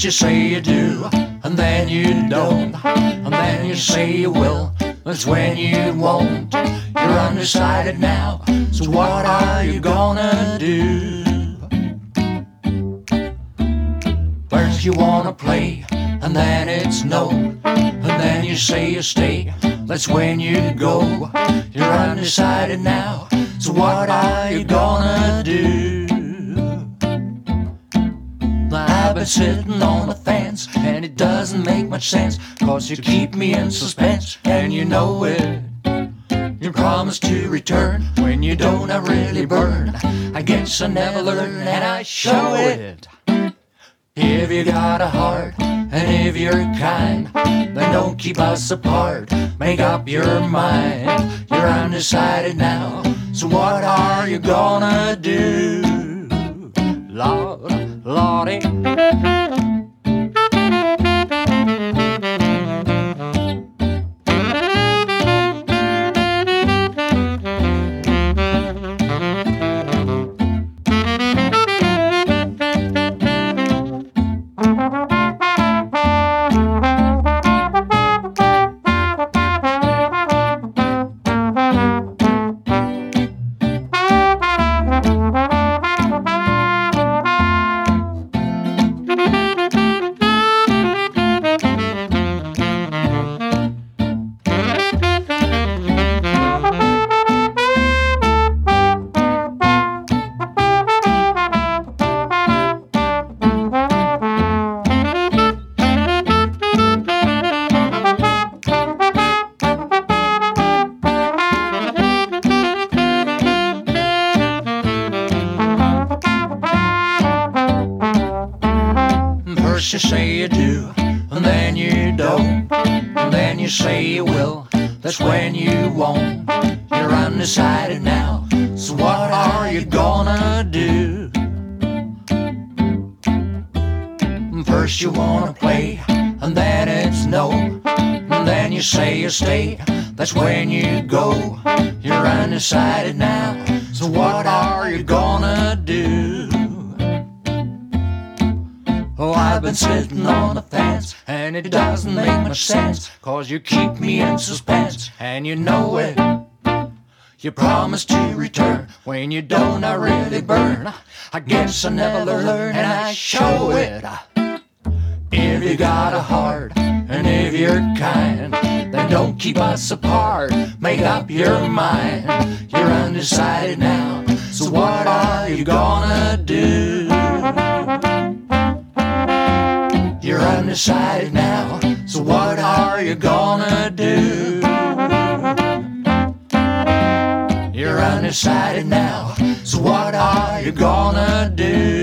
First you say you do, and then you don't, and then you say you will. That's when you won't. You're undecided now, so what are you gonna do? First you wanna play, and then it's no, and then you say you stay. That's when you go. You're undecided now, so what are you gonna do? I've been sitting on the fence, and it doesn't make much sense, 'cause you keep me in suspense, and you know it. You promise to return when you don't, I really burn. I guess I never learn, and I show it. If you got a heart, and if you're kind, then don't keep us apart. Make up your mind. You're undecided now, so what are you gonna do? Lord, Lordy. First you say you do, and then you don't, and then you say you will. That's when you won't. You're undecided now, so what are you gonna do? First you wanna play, and then it's no, and then you say you stay. That's when you go. You're undecided now, so what are you gonna do? Oh, I've been sitting on the fence, and it doesn't make much sense, 'cause you keep me in suspense, and you know it. You promise to return when you don't, I really burn. I guess I never learn, and I show it. If you got a heart, and if you're kind, then don't keep us apart. Make up your mind. You're undecided now, so what are you gonna do? You're undecided now, so what are you gonna do? You're undecided now, so what are you gonna do?